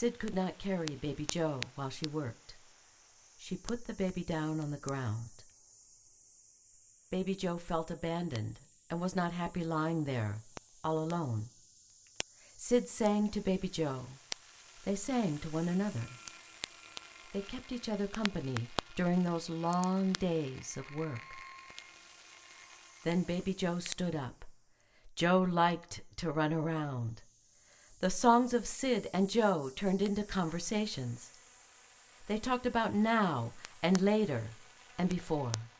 Sid could not carry baby Joe while she worked. She put the baby down on the ground. Baby Joe felt abandoned and was not happy lying there, all alone. Sid sang to baby Joe. They sang to one another. They kept each other company during those long days of work. Then baby Joe stood up. Joe liked to run around. The songs of Sid and Joe turned into conversations. They talked about now and later and before.